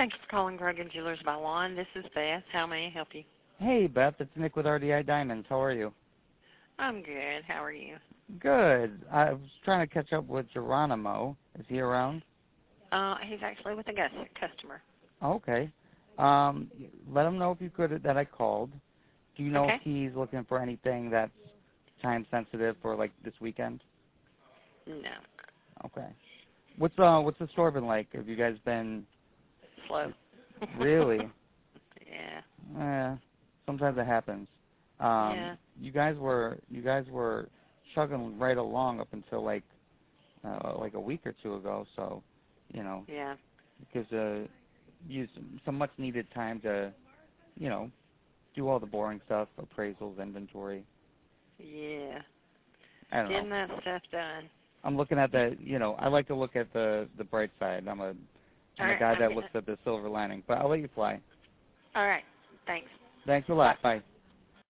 Thank you for calling Grogan Jewelers by Juan. This is Beth. How may I help you? Hey, Beth, it's Nick with RDI Diamonds. How are you? I'm good. How are you? Good. I was trying to catch up with Geronimo. Is he around? He's actually with a customer. Okay. Let him know if you could that I called. Do you know Okay. if he's looking for anything that's time sensitive for like this weekend? No. Okay. What's the store been like? Have you guys been Slow. really? Yeah. Sometimes it happens. Yeah. You guys were chugging right along up until like a week or two ago. So, you know, Yeah. because you some much needed time to, you know, do all the boring stuff, appraisals, inventory. Yeah. I don't Getting know. that stuff done. I'm looking at the, you know, I like to look at the bright side. I'm a guy that looks at the silver lining. But I'll let you fly. All right. Thanks. Thanks a lot. Bye.